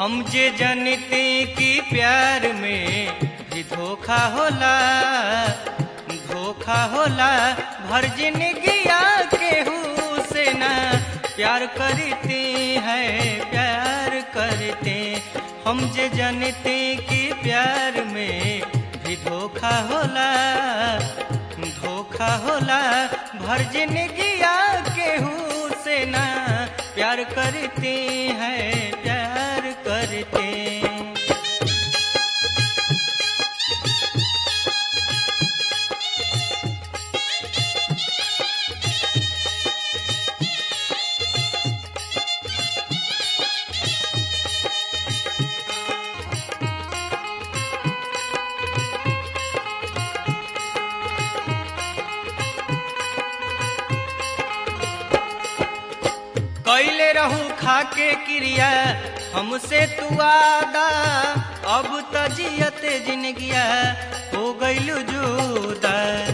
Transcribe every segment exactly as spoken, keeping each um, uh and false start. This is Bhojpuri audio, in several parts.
हम जे जनते कि प्यार में भी धोखा होला, धोखा होला भर जिंदगिया केहू से ना प्यार करते हैं, प्यार करते। हम जे जनते कि प्यार में भी धोखा होला, धोखा होला भर जिंदगिया केहू से ना प्यार करते हैं, प्यार करते। कैले रहू खाके क्रिया हमसे तू आदा, अब त जियते जिंदगिया हो गइलू जुदा।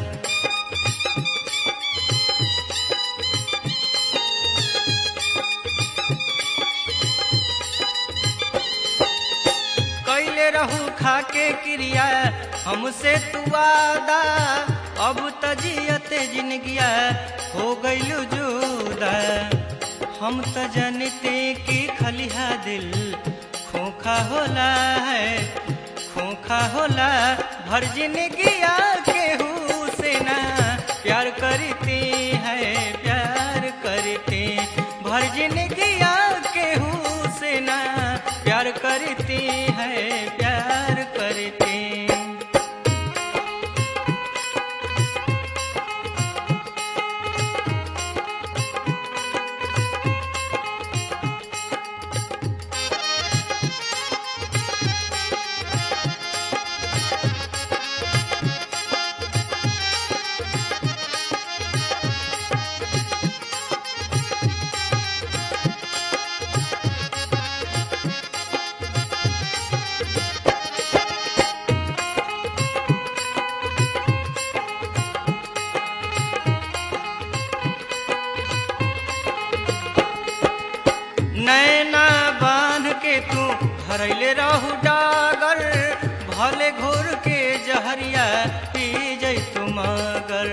कैले रहू खाके क्रिया हमसे तू आदा, अब त जियते जिंदगिया हो गइलू जुदा। हम त जानते कि खलिहा दिल खोखा होला है, खोखा होला भर जिंदगिया केहू से ना प्यार करते हैं, प्यार करते। भर जिंदगिया केहू से ना प्यार करते हैं, प्यार करते। नैना बांध के तू भरैले रहू डागर, भले घोर के जहरिया पी जैतु मगर।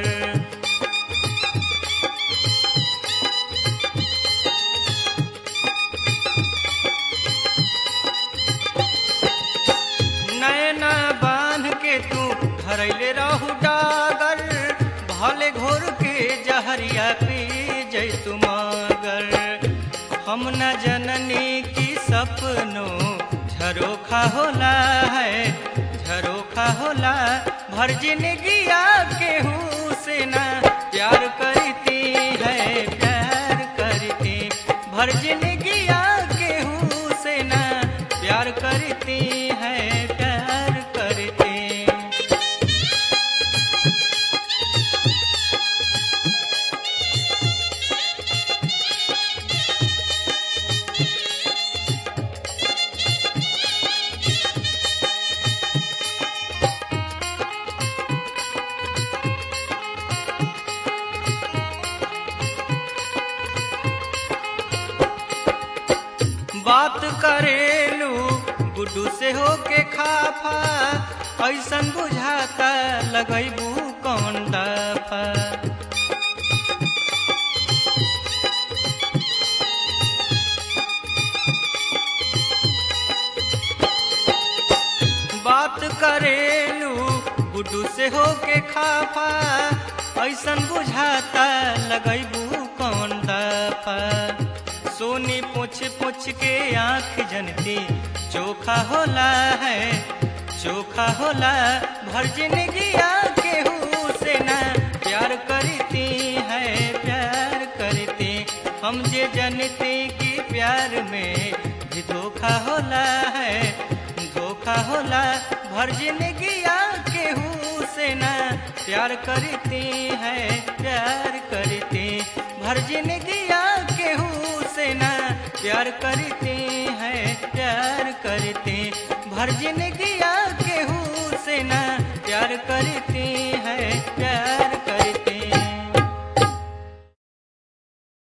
नैना बांध के तू भरैले रहू डागर, भले घोर के जहरिया पी जैतु मगर। हम न जननी की सपनों झरोखा होला है, झरोखा होला भर जिंदगिया केहू से ना प्यार करती है, प्यार करती। भर जिंदगिया केहू से ना प्यार करती है, प्यार करती। बात करेलू गुड्डू से होके खाफा, ऐसन बुझाता लगैबू कौन दफा। बात करेलू गुड्डू से होके खाफा, ऐसन बुझाता लगैबू कौन दफा। सोनी पूछ पूछ के आँख जनती चोखा होला है, चोखा होला भर जिंदगिया केहू से ना प्यार करती है, प्यार करती। हम जे जनते कि प्यार में भी धोखा होला है, धोखा होला भर जिंदगिया केहू से ना प्यार करती है, प्यार करती। भर जिंदगिया केहू से ना प्यार करते हैं, प्यार करते। भर जिंदगिया केहू से ना प्यार करते हैं, प्यार